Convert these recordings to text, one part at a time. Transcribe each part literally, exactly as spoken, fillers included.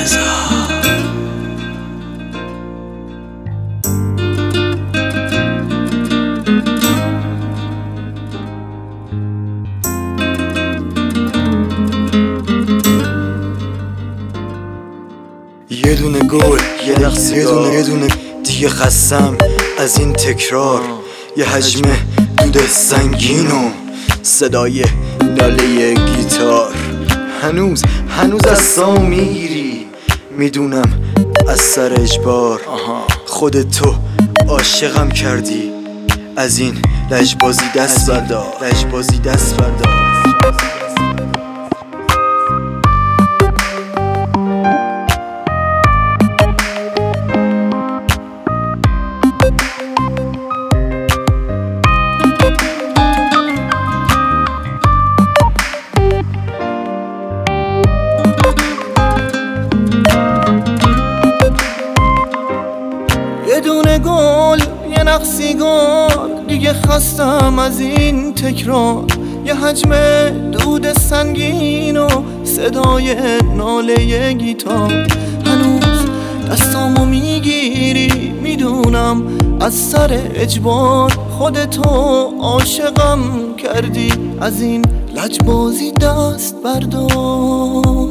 یه دونه گل، یه نقص، یه دونه یه دونه دیگه خستم از این تکرار. یه حجم دود سنگین و صدای ناله گیتار. هنوز هنوز از سام میگیری، میدونم از سر اجبار. خودتو عاشقم کردی، از این لجبازی دست بردار، لجبازی دست بردار. یه دونه گل، یه نقصیگار، دیگه خستم از این تکرار. یه حجم دود سنگین و صدای ناله گیتار. هنوز دستامو میگیری، میدونم از سر اجبار. خودتو عاشقم کردی، از این لجبازی دست بردار.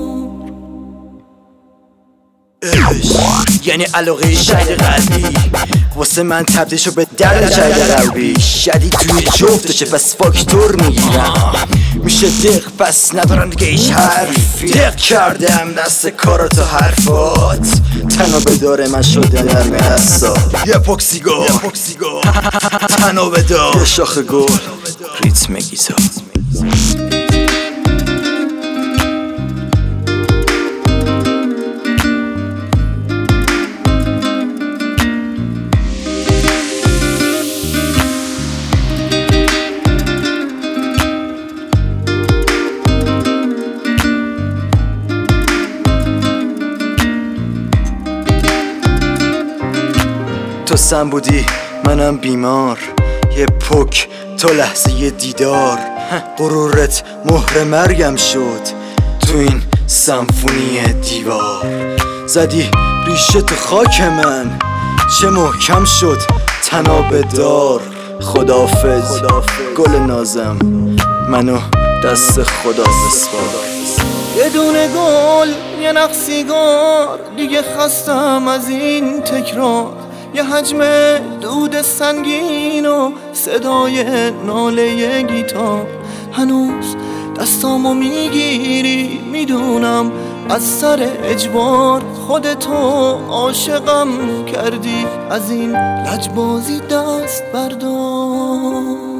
یعنی علاقه شاید قلبی واسه من تبدیل شد به درد شاید قلبی. شدید توی جفتشه پس فاکتور میگیرم، میشه دق پس ندارم دیگه ایش حرفی. دق کردم دست کارات و حرفات، تنها بداره من شده در دستات. یه پوکسیگار تنها بدار، یه شاخ گل ریتم گیتار. تو سم بودی منم بیمار، یه پک تو لحظه یه دیدار. غرورت مهر مرگم شد تو این سمفونی دیوار. زدی ریشه تو خاک من، چه محکم شد تنابه دار. خدافظ گل نازم، منو دست خدا بسپار. یه دونه گل، یه نقصیگار، دیگه خستم از این تکرار. یه حجم دود سنگین و صدای ناله گیتار. هنوز دستامو میگیری، میدونم از سر اجبار. خودتو عاشقم کردی، از این لجبازی دست بردار.